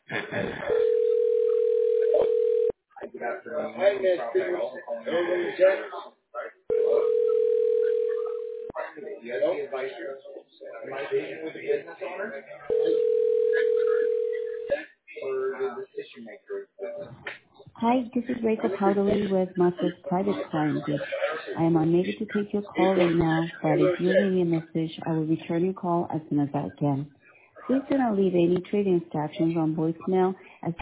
Hi, this is Rachel Powderly with Masters Private Client Group. I am unable to take your call right now, but if you leave me a message, I will return your call as soon as I can. Please do not leave any trading instructions on voicemail, as